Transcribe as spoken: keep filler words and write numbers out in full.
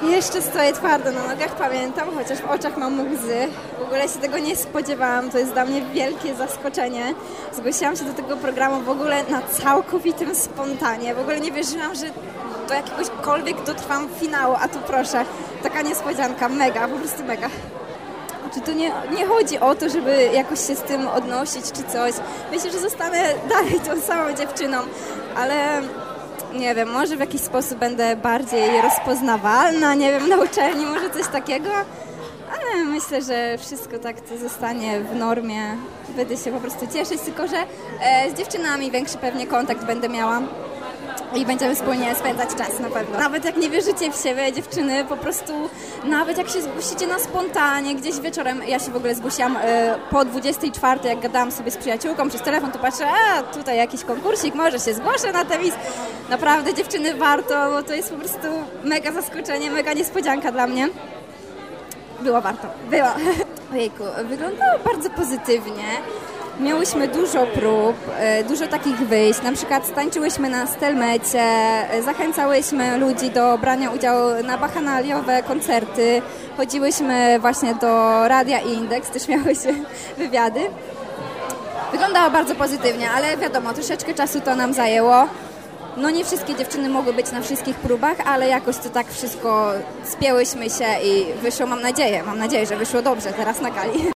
Jeszcze stoję twardo na nogach, pamiętam, chociaż w oczach mam łzy. W ogóle się tego nie spodziewałam, to jest dla mnie wielkie zaskoczenie. Zgłosiłam się do tego programu w ogóle na całkowitym spontanie. W ogóle nie wierzyłam, że do jakiegośkolwiek dotrwam finału, a tu proszę, taka niespodzianka, mega, po prostu mega. Czy tu nie, nie chodzi o to, żeby jakoś się z tym odnosić czy coś. Myślę, że zostanę dalej tą samą dziewczyną, ale nie wiem, może w jakiś sposób będę bardziej rozpoznawalna, nie wiem, na uczelni, może coś takiego, ale myślę, że wszystko tak to zostanie w normie. Będę się po prostu cieszyć, tylko że e, z dziewczynami większy pewnie kontakt będę miała. I będziemy wspólnie spędzać czas na pewno. Nawet jak nie wierzycie w siebie, dziewczyny, po prostu nawet jak się zgłosicie na spontanie, gdzieś wieczorem, ja się w ogóle zgłosiłam y, po dwudziestej czwartej, jak gadałam sobie z przyjaciółką przez telefon, to patrzę, a tutaj jakiś konkursik, może się zgłoszę na tenis. Naprawdę dziewczyny warto, bo to jest po prostu mega zaskoczenie, mega niespodzianka dla mnie. Było warto, było. Ojejku, wyglądało bardzo pozytywnie. Miałyśmy dużo prób, dużo takich wyjść, na przykład tańczyłyśmy na Stelmecie, zachęcałyśmy ludzi do brania udziału na bacchanaliowe koncerty, chodziłyśmy właśnie do Radia Indeks, też miały się wywiady. Wyglądało bardzo pozytywnie, ale wiadomo, troszeczkę czasu to nam zajęło. No nie wszystkie dziewczyny mogły być na wszystkich próbach, ale jakoś to tak wszystko spięłyśmy się i wyszło, mam nadzieję, mam nadzieję, że wyszło dobrze teraz na gali.